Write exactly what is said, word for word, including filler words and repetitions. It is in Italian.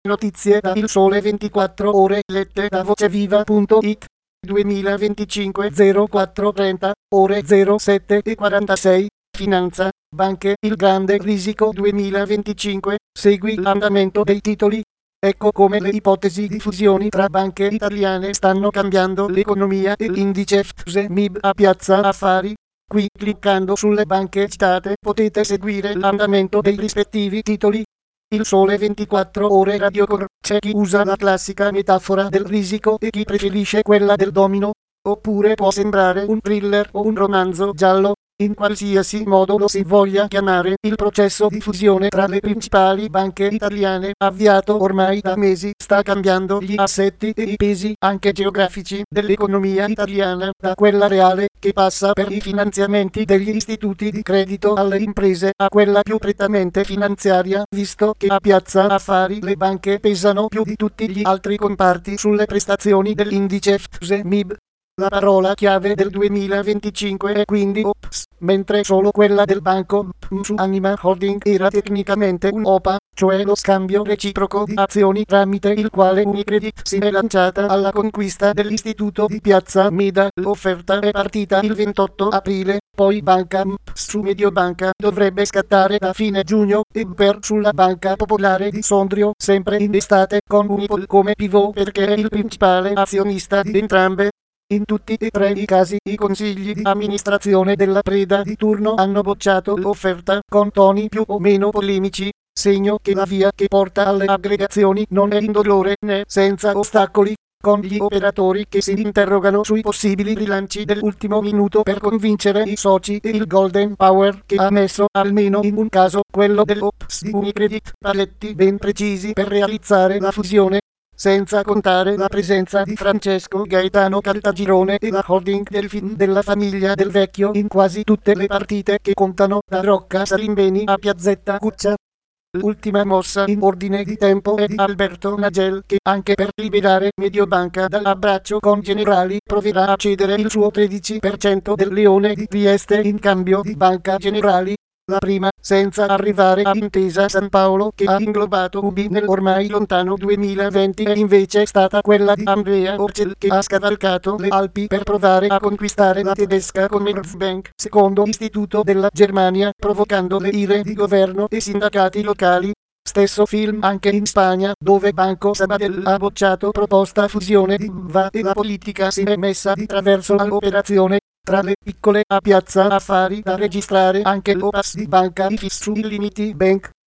Notizie da Il Sole ventiquattro Ore lette da voceviva punto it. duemilaventicinque zero quattro trenta ore zero sette e quarantasei. Finanza, banche, il grande risico duemilaventicinque, segui l'andamento dei titoli. Ecco come le ipotesi di fusioni tra banche italiane stanno cambiando l'economia e l'indice F T S E M I B a Piazza Affari. Qui, cliccando sulle banche citate, potete seguire l'andamento dei rispettivi titoli. Il Sole ventiquattro Ore Radiocor, c'è chi usa la classica metafora del risico e chi preferisce quella del domino. Oppure può sembrare un thriller o un romanzo giallo. In qualsiasi modo lo si voglia chiamare, il processo di fusione tra le principali banche italiane, avviato ormai da mesi, sta cambiando gli assetti e i pesi, anche geografici, dell'economia italiana, da quella reale, che passa per i finanziamenti degli istituti di credito alle imprese, a quella più prettamente finanziaria, visto che a Piazza Affari le banche pesano più di tutti gli altri comparti sulle prestazioni dell'indice F T S E M I B. La parola chiave del duemilaventicinque è quindi O P S, mentre solo quella del banco Mutsu Anima Holding era tecnicamente un O P A, cioè lo scambio reciproco di azioni tramite il quale Unicredit si è lanciata alla conquista dell'istituto di Piazza Meda. L'offerta è partita il ventotto aprile, poi Banca M P S su Mediobanca dovrebbe scattare da fine giugno, e B P E R sulla Banca Popolare di Sondrio sempre in estate, con Unipol come pivot perché è il principale azionista di entrambe. In tutti e tre i casi i consigli di amministrazione della preda di turno hanno bocciato l'offerta con toni più o meno polemici, segno che la via che porta alle aggregazioni non è indolore né senza ostacoli, con gli operatori che si interrogano sui possibili rilanci dell'ultimo minuto per convincere i soci e il Golden Power che ha messo, almeno in un caso, quello dell'O P S di Unicredit, paletti ben precisi per realizzare la fusione. Senza contare la presenza di Francesco Gaetano Caltagirone e la holding Delfin della famiglia Del Vecchio in quasi tutte le partite che contano, da Rocca Salimbeni a Piazzetta Cuccia. L'ultima mossa in ordine di tempo è di Alberto Nagel, che anche per liberare Mediobanca dall'abbraccio con Generali proverà a cedere il suo tredici per cento del Leone di Trieste in cambio di Banca Generali. La prima, senza arrivare a Intesa San Paolo che ha inglobato U B I nell'ormai lontano duemilaventi, è invece stata quella di Andrea Orcel, che ha scavalcato le Alpi per provare a conquistare la tedesca Commerzbank, secondo istituto della Germania, provocando le ire di governo e sindacati locali. Stesso film anche in Spagna, dove Banco Sabadell ha bocciato proposta fusione di B V A e la politica si è messa di traverso all'operazione. Tra le piccole a Piazza Affari da registrare anche l'O P A S di Banca Ifis su Illimity Bank,